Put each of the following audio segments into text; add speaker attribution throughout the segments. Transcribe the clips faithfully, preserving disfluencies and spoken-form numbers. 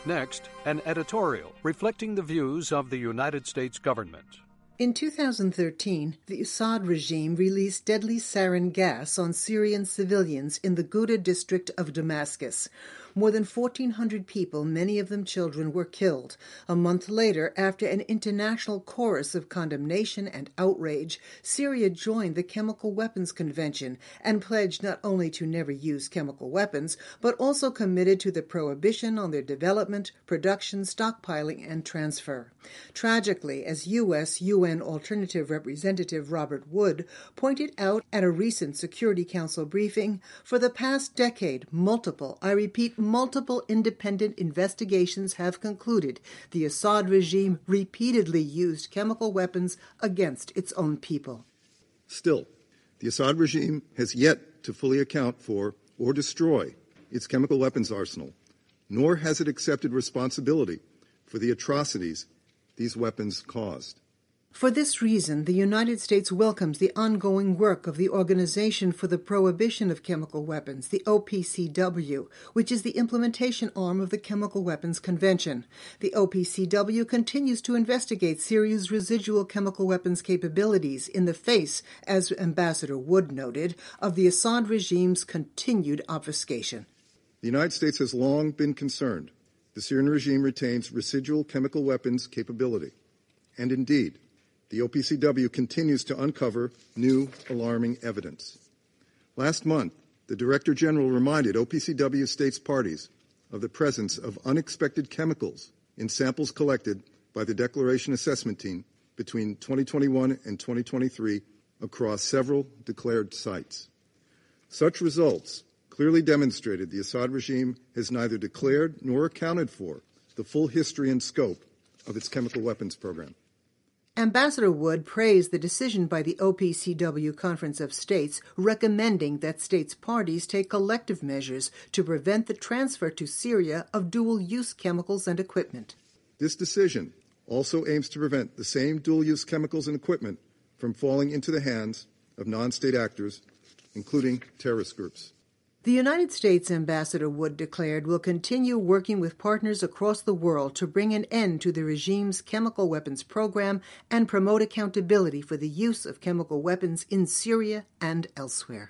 Speaker 1: Next, an editorial reflecting the views of the United States government.
Speaker 2: In two thousand thirteen, the Assad regime released deadly sarin gas on Syrian civilians in the Ghouta district of Damascus. More than fourteen hundred people, many of them children, were killed. A month later, after an international chorus of condemnation and outrage, Syria joined the Chemical Weapons Convention and pledged not only to never use chemical weapons, but also committed to the prohibition on their development, production, stockpiling, and transfer. Tragically, as U S U N Alternative Representative Robert Wood pointed out at a recent Security Council briefing, for the past decade, multiple, I repeat, multiple independent investigations have concluded the Assad regime repeatedly used chemical weapons against its own people.
Speaker 3: Still, the Assad regime has yet to fully account for or destroy its chemical weapons arsenal, nor has it accepted responsibility for the atrocities these weapons caused.
Speaker 2: For this reason, the United States welcomes the ongoing work of the Organization for the Prohibition of Chemical Weapons, the O P C W, which is the implementation arm of the Chemical Weapons Convention. The O P C W continues to investigate Syria's residual chemical weapons capabilities in the face, as Ambassador Wood noted, of the Assad regime's continued obfuscation.
Speaker 3: The United States has long been concerned the Syrian regime retains residual chemical weapons capability, and indeed, the O P C W continues to uncover new alarming evidence. Last month, the Director General reminded O P C W states parties of the presence of unexpected chemicals in samples collected by the Declaration Assessment Team between twenty twenty-one and twenty twenty-three across several declared sites. Such results clearly demonstrated the Assad regime has neither declared nor accounted for the full history and scope of its chemical weapons program.
Speaker 2: Ambassador Wood praised the decision by the O P C W Conference of States recommending that states parties take collective measures to prevent the transfer to Syria of dual-use chemicals and equipment.
Speaker 3: This decision also aims to prevent the same dual-use chemicals and equipment from falling into the hands of non-state actors, including terrorist groups.
Speaker 2: The United States, Ambassador Wood declared, will continue working with partners across the world to bring an end to the regime's chemical weapons program and promote accountability for the use of chemical weapons in Syria and elsewhere.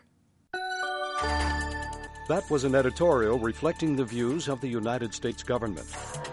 Speaker 1: That was an editorial reflecting the views of the United States government.